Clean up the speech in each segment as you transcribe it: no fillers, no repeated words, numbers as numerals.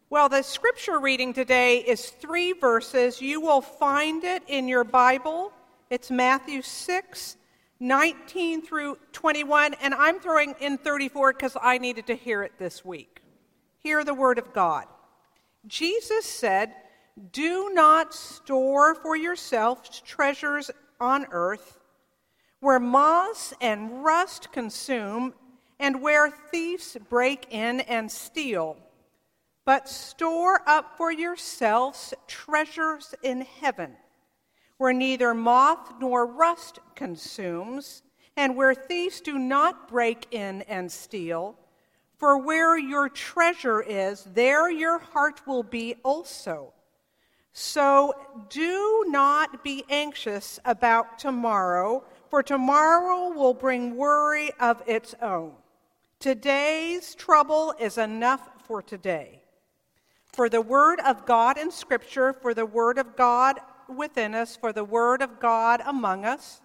Well, the scripture reading today is 3 verses. You will find it in your Bible. It's Matthew 6, 19 through 21, and I'm throwing in 34 because I needed to hear it this week. Hear the word of God. Jesus said, "Do not store for yourselves treasures on earth, where moths and rust consume, and where thieves break in and steal. But store up for yourselves treasures in heaven, where neither moth nor rust consumes, and where thieves do not break in and steal. For where your treasure is, there your heart will be also. So do not be anxious about tomorrow, for tomorrow will bring worry of its own. Today's trouble is enough for today." For the word of God in Scripture, for the word of God within us, for the word of God among us.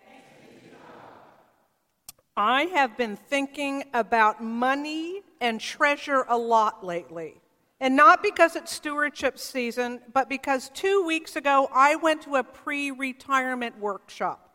I have been thinking about money and treasure a lot lately. And not because it's stewardship season, but because 2 weeks ago I went to a pre-retirement workshop.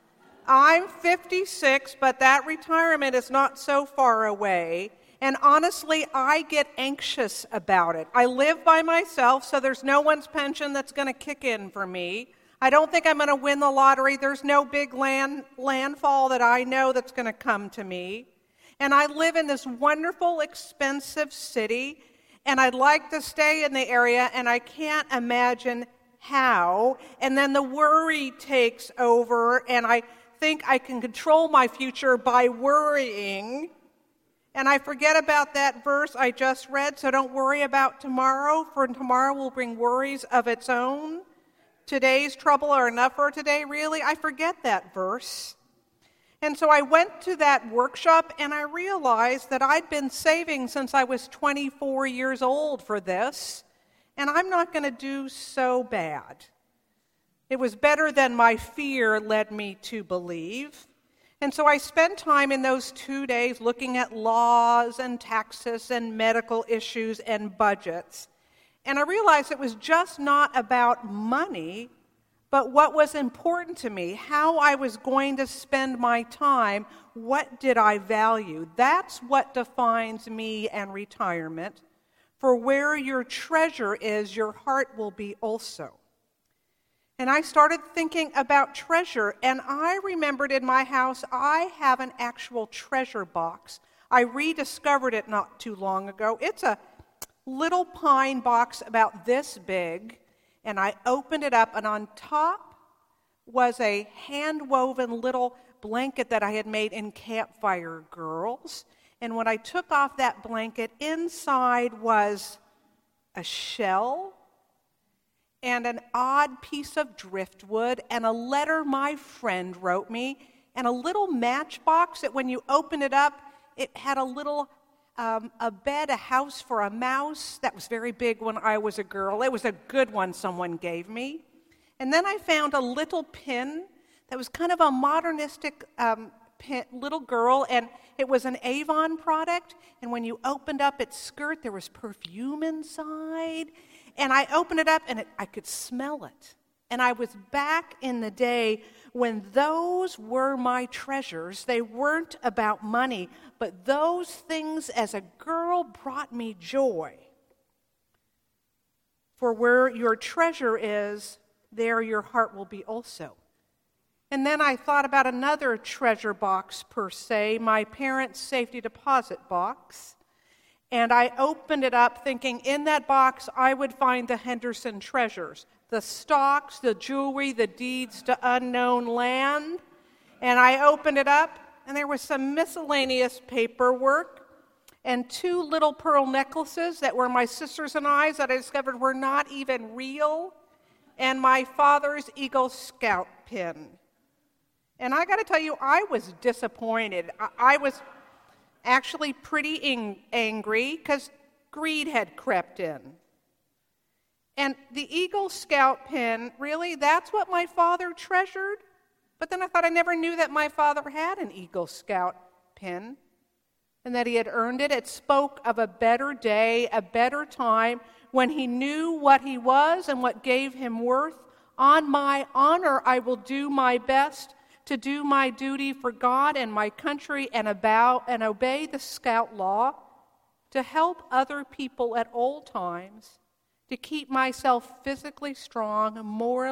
I'm 56, but that retirement is not so far away. And honestly, I get anxious about it. I live by myself, so there's no one's pension that's going to kick in for me. I don't think I'm going to win the lottery. There's no big landfall that I know that's going to come to me. And I live in this wonderful, expensive city, and I'd like to stay in the area, and I can't imagine how. And then the worry takes over, and I think I can control my future by worrying. And I forget about that verse I just read, so don't worry about tomorrow, for tomorrow will bring worries of its own. Today's trouble are enough for today, really? I forget that verse. And so I went to that workshop, and I realized that I'd been saving since I was 24 years old for this, and I'm not going to do so bad. It was better than my fear led me to believe. And so I spent time in those 2 days looking at laws and taxes and medical issues and budgets. And I realized it was just not about money, but what was important to me, how I was going to spend my time, what did I value. That's what defines me and retirement. For where your treasure is, your heart will be also. And I started thinking about treasure, and I remembered in my house, I have an actual treasure box. I rediscovered it not too long ago. It's a little pine box about this big, and I opened it up, and on top was a hand-woven little blanket that I had made in Campfire Girls. And when I took off that blanket, inside was a shell and an odd piece of driftwood, and a letter my friend wrote me, and a little matchbox that when you open it up, it had a little, a bed, a house for a mouse. That was very big when I was a girl. It was a good one someone gave me. And then I found a little pin that was kind of a modernistic pin, little girl, and it was an Avon product, and when you opened up its skirt, there was perfume inside. And I opened it up, and I could smell it. And I was back in the day when those were my treasures. They weren't about money, but those things as a girl brought me joy. For where your treasure is, there your heart will be also. And then I thought about another treasure box per se, my parents' safety deposit box. And I opened it up thinking in that box I would find the Henderson treasures, the stocks, the jewelry, the deeds to unknown land. And I opened it up, and there was some miscellaneous paperwork and 2 little pearl necklaces that were my sister's and I's that I discovered were not even real, and my father's Eagle Scout pin. And I got to tell you, I was disappointed. I was actually pretty angry because greed had crept in. And the Eagle Scout pin, really, that's what my father treasured? But then I thought I never knew that my father had an Eagle Scout pin. and that he had earned it. It spoke of a better day, a better time, when he knew what he was and what gave him worth. On my honor, I will do my best to do my duty for God and my country and obey the Scout Law, to help other people at all times, to keep myself physically strong,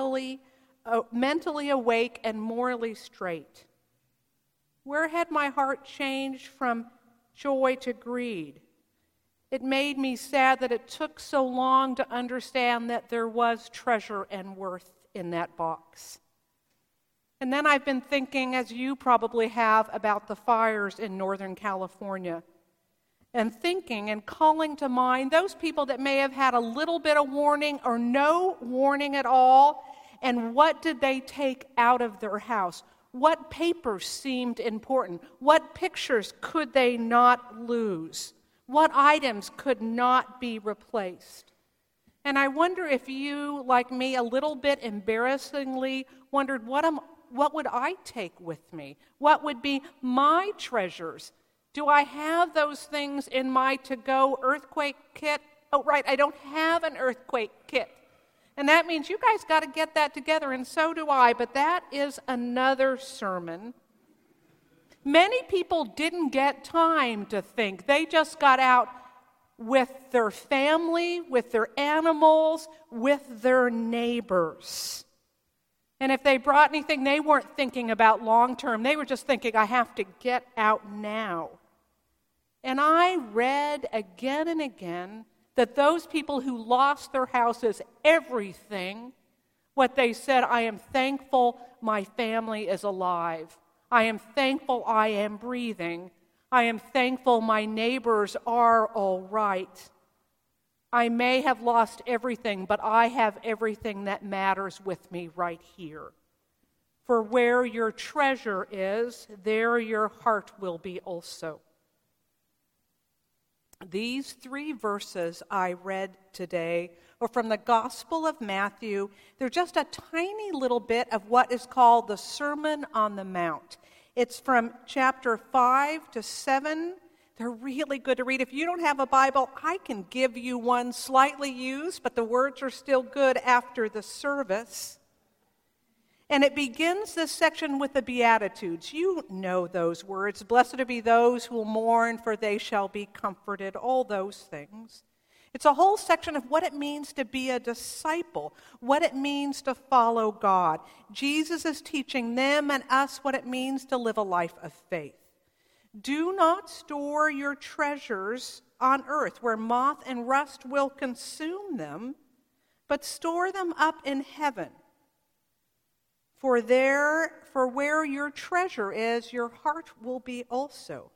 mentally awake, and morally straight. Where had my heart changed from joy to greed? It made me sad that it took so long to understand that there was treasure and worth in that box. And then I've been thinking, as you probably have, about the fires in Northern California. And thinking and calling to mind those people that may have had a little bit of warning or no warning at all. And what did they take out of their house? What papers seemed important? What pictures could they not lose? What items could not be replaced? And I wonder if you, like me, a little bit embarrassingly wondered, what would I take with me? What would be my treasures? Do I have those things in my to-go earthquake kit? Oh, right, I don't have an earthquake kit. And that means you guys got to get that together, and so do I, but that is another sermon. Many people didn't get time to think. They just got out with their family, with their animals, with their neighbors. And if they brought anything, they weren't thinking about long-term. They were just thinking, I have to get out now. And I read again and again that those people who lost their houses, everything, what they said, I am thankful my family is alive. I am thankful I am breathing. I am thankful my neighbors are all right. I may have lost everything, but I have everything that matters with me right here. For where your treasure is, there your heart will be also. These 3 verses I read today are from the Gospel of Matthew. They're just a tiny little bit of what is called the Sermon on the Mount. It's from chapter 5 to 7. They're really good to read. If you don't have a Bible, I can give you one slightly used, but the words are still good after the service. And it begins this section with the Beatitudes. You know those words. Blessed be those who will mourn, for they shall be comforted. All those things. It's a whole section of what it means to be a disciple, what it means to follow God. Jesus is teaching them and us what it means to live a life of faith. Do not store your treasures on earth, where moth and rust will consume them, but store them up in heaven. For where your treasure is, your heart will be also.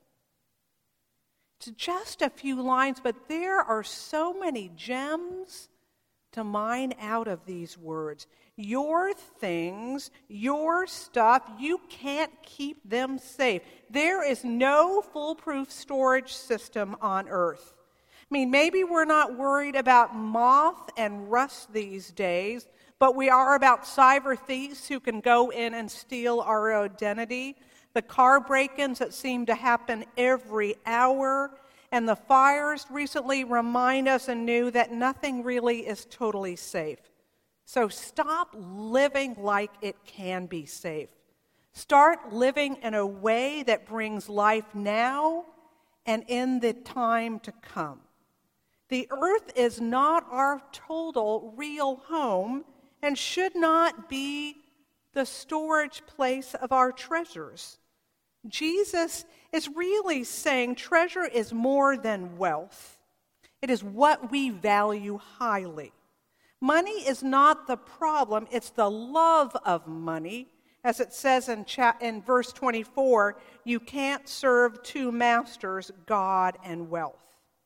It's just a few lines, but there are so many gems to mine out of these words. Your things, your stuff, you can't keep them safe. There is no foolproof storage system on earth. I mean, maybe we're not worried about moth and rust these days, but we are about cyber thieves who can go in and steal our identity, the car break-ins that seem to happen every hour, and the fires recently remind us anew that nothing really is totally safe. So stop living like it can be safe. Start living in a way that brings life now and in the time to come. The earth is not our total real home and should not be the storage place of our treasures. Jesus is really saying treasure is more than wealth. It is what we value highly. Money is not the problem, it's the love of money. As it says in verse 24, you can't serve 2 masters, God and wealth.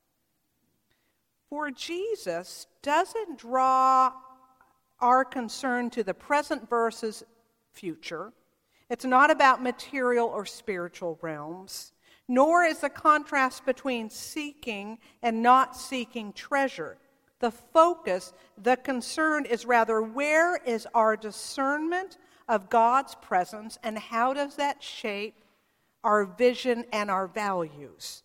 For Jesus doesn't draw our concern to the present versus future. It's not about material or spiritual realms, nor is the contrast between seeking and not seeking treasure. The focus, the concern is rather, where is our discernment of God's presence and how does that shape our vision and our values?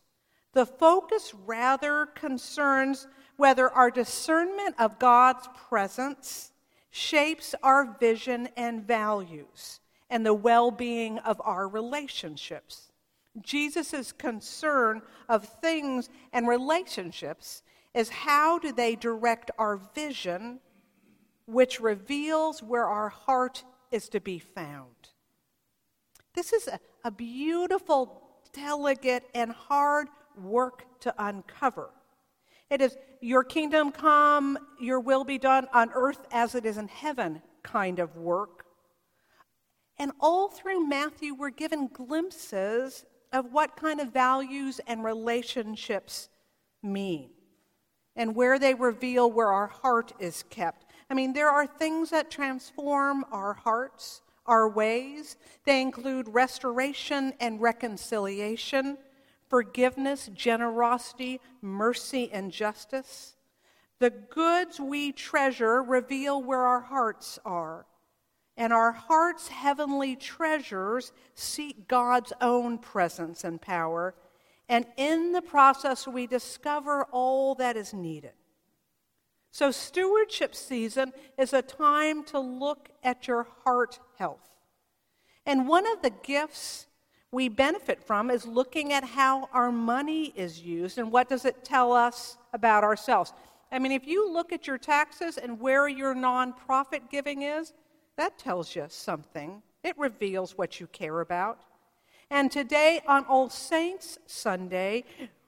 The focus rather concerns whether our discernment of God's presence shapes our vision and values and the well-being of our relationships. Jesus' concern of things and relationships is how do they direct our vision, which reveals where our heart is to be found. This is a beautiful, delicate, and hard work to uncover. It is your kingdom come, your will be done on earth as it is in heaven kind of work. And all through Matthew, we're given glimpses of what kind of values and relationships mean and where they reveal where our heart is kept. I mean, there are things that transform our hearts, our ways. They include restoration and reconciliation, forgiveness, generosity, mercy, and justice. The goods we treasure reveal where our hearts are. And our heart's heavenly treasures seek God's own presence and power. And in the process, we discover all that is needed. So stewardship season is a time to look at your heart health. And one of the gifts we benefit from is looking at how our money is used and what does it tell us about ourselves. I mean, if you look at your taxes and where your nonprofit giving is, that tells you something. It reveals what you care about. And today on All Saints Sunday,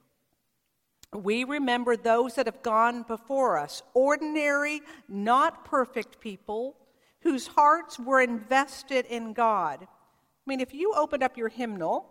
we remember those that have gone before us, ordinary, not perfect people whose hearts were invested in God. I mean, if you opened up your hymnal,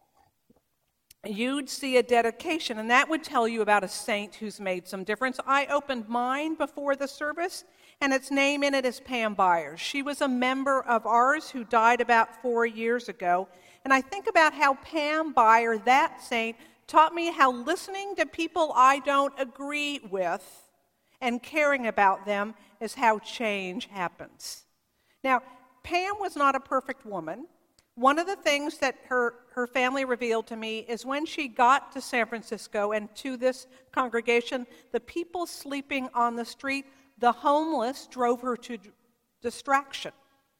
you'd see a dedication, and that would tell you about a saint who's made some difference. I opened mine before the service, and its name in it is Pam Byers. She was a member of ours who died about 4 years ago, and I think about how Pam Byers, that saint, taught me how listening to people I don't agree with and caring about them is how change happens. Now, Pam was not a perfect woman. One of the things that her family revealed to me is when she got to San Francisco and to this congregation, the people sleeping on the street, the homeless, drove her to distraction.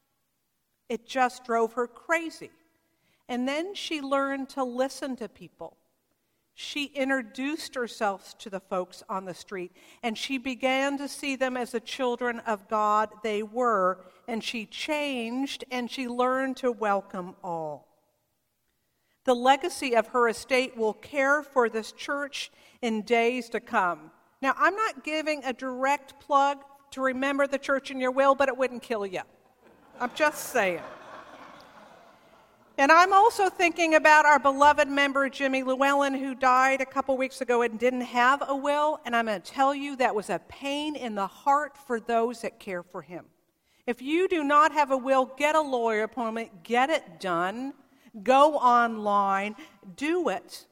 It just drove her crazy. And then she learned to listen to people. She introduced herself to the folks on the street, and she began to see them as the children of God they were, and she changed, and she learned to welcome all. The legacy of her estate will care for this church in days to come. Now, I'm not giving a direct plug to remember the church in your will, but it wouldn't kill you. I'm just saying. And I'm also thinking about our beloved member, Jimmy Llewellyn, who died a couple weeks ago and didn't have a will. And I'm going to tell you that was a pain in the heart for those that care for him. If you do not have a will, get a lawyer appointment, get it done, go online, do it.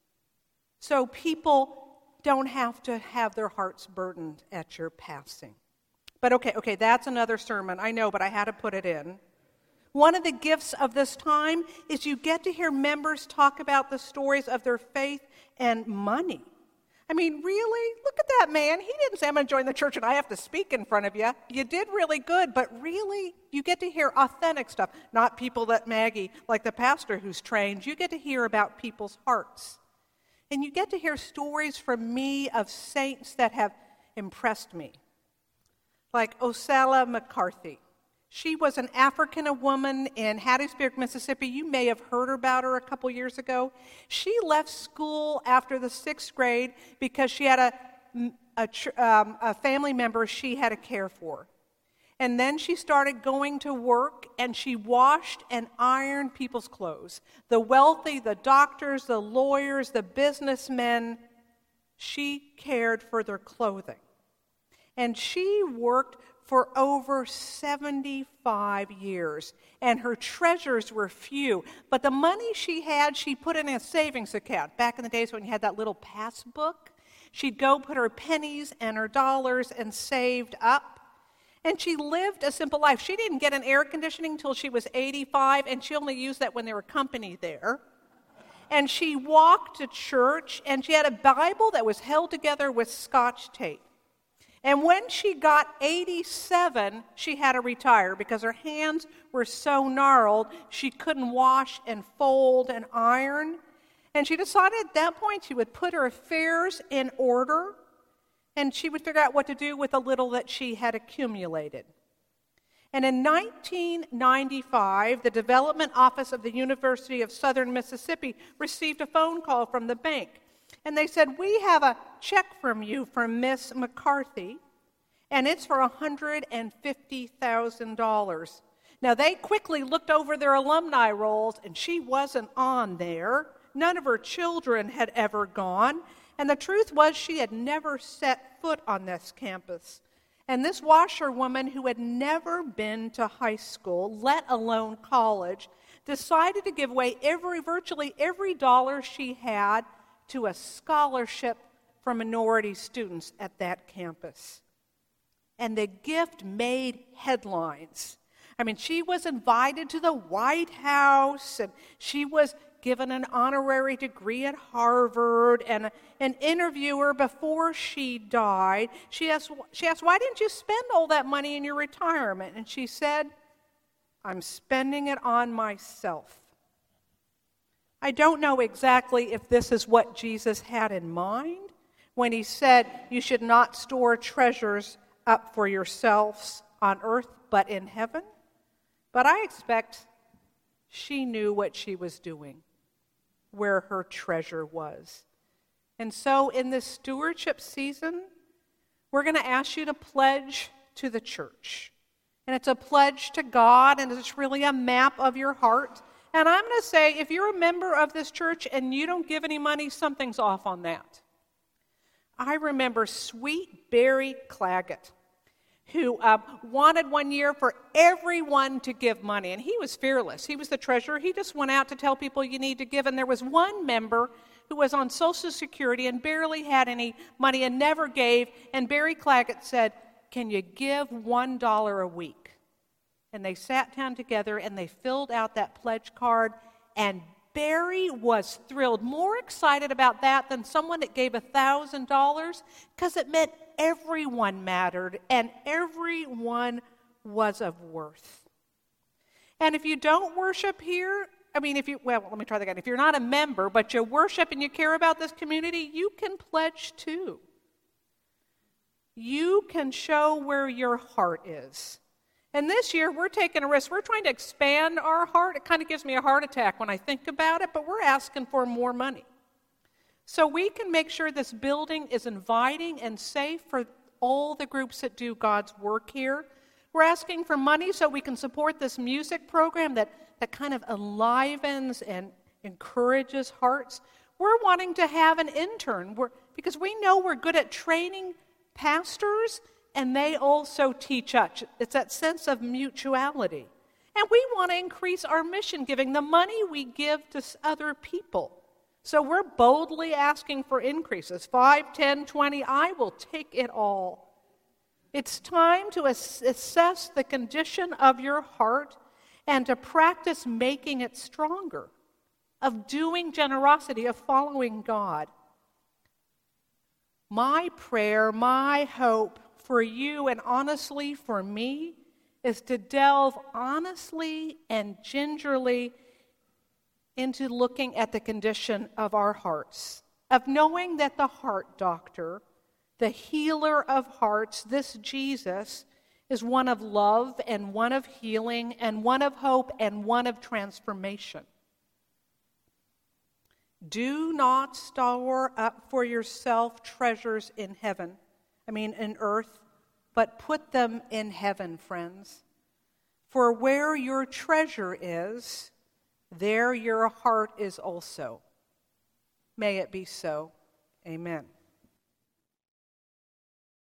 So people don't have to have their hearts burdened at your passing. But okay, that's another sermon. I know, but I had to put it in. One of the gifts of this time is you get to hear members talk about the stories of their faith and money. I mean, really? Look at that man. He didn't say, I'm going to join the church and I have to speak in front of you. You did really good, but really, you get to hear authentic stuff, not people that Maggie, like the pastor who's trained. You get to hear about people's hearts. And you get to hear stories from me of saints that have impressed me, like Osella McCarthy. She was an African woman in Hattiesburg, Mississippi. You may have heard about her a couple years ago. She left school after the 6th grade because she had a family member she had to care for. And then she started going to work, and she washed and ironed people's clothes. The wealthy, the doctors, the lawyers, the businessmen, she cared for their clothing. And she worked for over 75 years, and her treasures were few. But the money she had, she put in a savings account. Back in the days when you had that little passbook, she'd go put her pennies and her dollars and saved up. And she lived a simple life. She didn't get an air conditioning until she was 85, and she only used that when there were company there. and she walked to church, and she had a Bible that was held together with Scotch tape. And when she got 87, she had to retire because her hands were so gnarled, she couldn't wash and fold and iron. And she decided at that point she would put her affairs in order, and she would figure out what to do with the little that she had accumulated. And in 1995, the Development Office of the University of Southern Mississippi received a phone call from the bank. And they said, "We have a check from you from Miss McCarthy, and it's for $150,000. Now, they quickly looked over their alumni rolls, and she wasn't on there. None of her children had ever gone. And the truth was, she had never set foot on this campus. And this washerwoman, who had never been to high school, let alone college, decided to give away virtually every dollar she had to a scholarship for minority students at that campus. And the gift made headlines. I mean, she was invited to the White House, and she was given an honorary degree at Harvard, and an interviewer before she died, she asked, "Why didn't you spend all that money in your retirement?" And she said, "I'm spending it on myself." I don't know exactly if this is what Jesus had in mind when he said, "You should not store treasures up for yourselves on earth, but in heaven." But I expect she knew what she was doing, where her treasure was. And so in this stewardship season, we're going to ask you to pledge to the church. And it's a pledge to God, and it's really a map of your heart. And I'm going to say, if you're a member of this church and you don't give any money, something's off on that. I remember sweet Barry Claggett, who wanted one year for everyone to give money. And he was fearless. He was the treasurer. He just went out to tell people you need to give. And there was one member who was on Social Security and barely had any money and never gave. And Barry Claggett said, "Can you give $1 a week?" And they sat down together and they filled out that pledge card. And Barry was thrilled, more excited about that than someone that gave $1,000, because it meant everyone mattered and everyone was of worth. And if you don't worship here, let me try that again. If you're not a member, but you worship and you care about this community, you can pledge too. You can show where your heart is. And this year, we're taking a risk. We're trying to expand our heart. It kind of gives me a heart attack when I think about it, but we're asking for more money. So we can make sure this building is inviting and safe for all the groups that do God's work here. We're asking for money so we can support this music program that kind of enlivens and encourages hearts. We're wanting to have an intern because we know we're good at training pastors, and they also teach us. It's that sense of mutuality. And we want to increase our mission giving, the money we give to other people. So we're boldly asking for increases, 5, 10, 20, I will take it all. It's time to assess the condition of your heart and to practice making it stronger, of doing generosity, of following God. My prayer, my hope for you, and honestly for me, is to delve honestly and gingerly into looking at the condition of our hearts, of knowing that the heart doctor, the healer of hearts, this Jesus, is one of love and one of healing and one of hope and one of transformation. Do not store up for yourself treasures in earth, but put them in heaven, friends. For where your treasure is, there your heart is also. May it be so. Amen.